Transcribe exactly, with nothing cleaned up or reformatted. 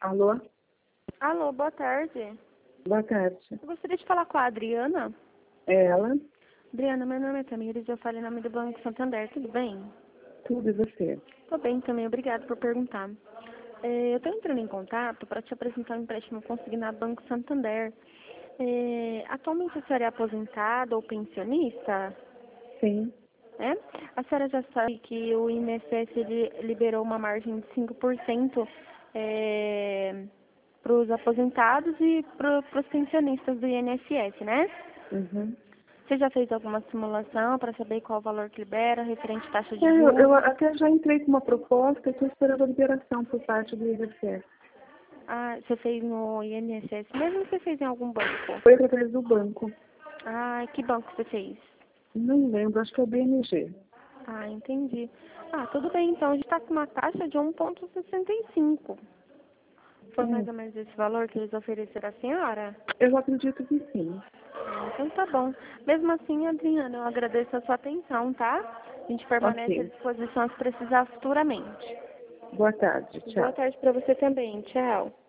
Alô? Alô, boa tarde. Boa tarde. Eu gostaria de falar com a Adriana. É ela? Adriana, meu nome é Tamires e eu falo em nome do Banco Santander, tudo bem? Tudo e você? Tô bem também, obrigada por perguntar. É, eu estou entrando em contato para te apresentar um empréstimo consignado Banco Santander. É, atualmente a senhora é aposentada ou pensionista? Sim. É? A senhora já sabe que o I N S S ele liberou uma margem de cinco por cento é, para os aposentados e para os pensionistas do I N S S, né? Uhum. Você já fez alguma simulação para saber qual o valor que libera, referente à taxa de É, eu, juros? eu até já entrei com uma proposta e estou esperando a liberação por parte do I N S S. Ah, você fez no I N S S mesmo ou você fez em algum banco? Foi através do banco. Ah, que banco você fez? Não lembro, acho que é o B N G. Ah, entendi. Ah, tudo bem, então a gente está com uma taxa de um vírgula sessenta e cinco. Foi mais Hum. ou menos esse valor que eles ofereceram à senhora? Eu acredito que sim. Ah, então tá bom. Mesmo assim, Adriana, eu agradeço a sua atenção, tá? A gente permanece à Ok. disposição se precisar futuramente. Boa tarde. Boa Tchau. tarde para você também. Tchau.